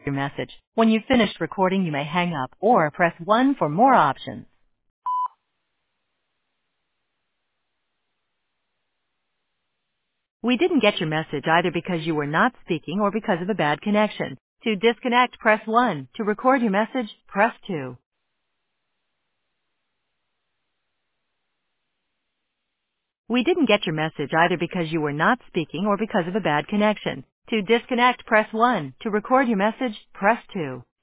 your message. When you've finished recording, you may hang up or press 1 for more options. We didn't get your message either because you were not speaking or because of a bad connection. To disconnect, press 1. To record your message, press 2. We didn't get your message either because you were not speaking or because of a bad connection. To disconnect, press 1. To record your message, press 2.